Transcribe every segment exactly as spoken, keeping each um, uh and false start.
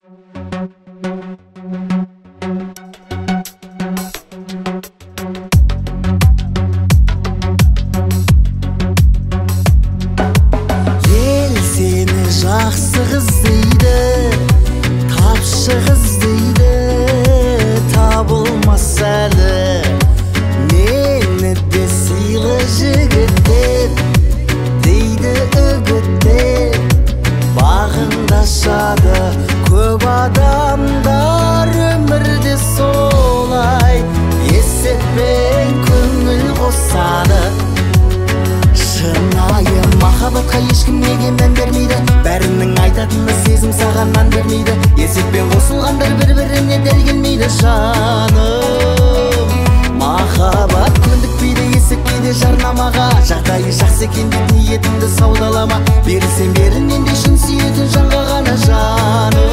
Ел сені жақсы қыз дейді, тапшы қыз дейді, табылмас әлі. Мені де сыйлы жігіт деп дейді үгіттеп, бағындашады көп адамдар өмірде солай, есеппен көңіл қосады. Шынайы махаббатқа ешкім неге мән бермейді, бәрінің айтатыны сезім саған мән бермейді. Есеппен қосылғандар бір-біріне дәл келмейді жаным. Махаббат көндікпейді есеккейді жарнамаға, жағдайы жақсы екен деп ниетіңді саудалама. Берілсен берінен де шын сүйетін жанға ғана жаным.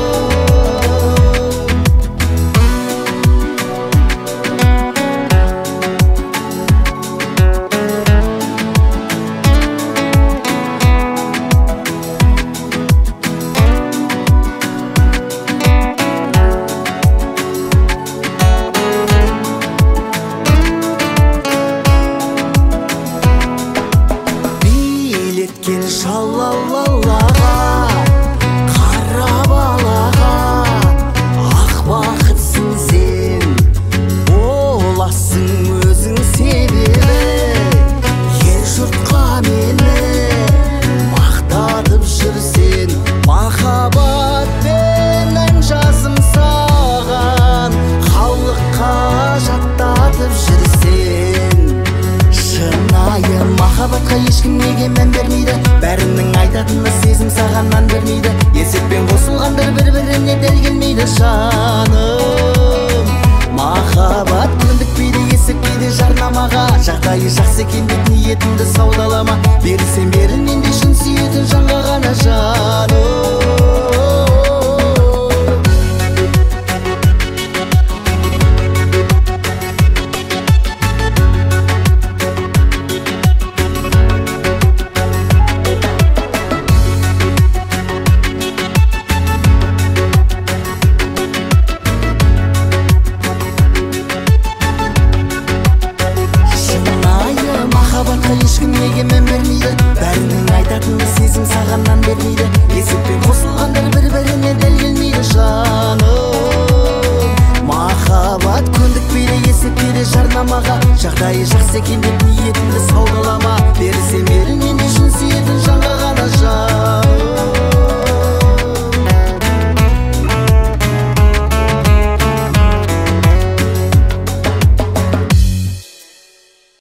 Билеткен шалалалаға, қара балаға, ақ бақытсың сен, боласың өзің себебі. Ел жұртқа мені мақтатып жүрсен, махаббатпен ән жазым саған, халыққа жаттатып жүрсен. Шынайы махаббатқа ешкім неге мән бермейді, бәрінің айтатыны сезім саған мән бермейді. Есеппен қосылғандар бір-біріне дәл келмейді жаным. Махаббат көндікпейді есепкейді жарнамаға, жағдайы жақсы екен деп ниетіңді саудалама. Берілсен берілмен де шын сүйетін жанға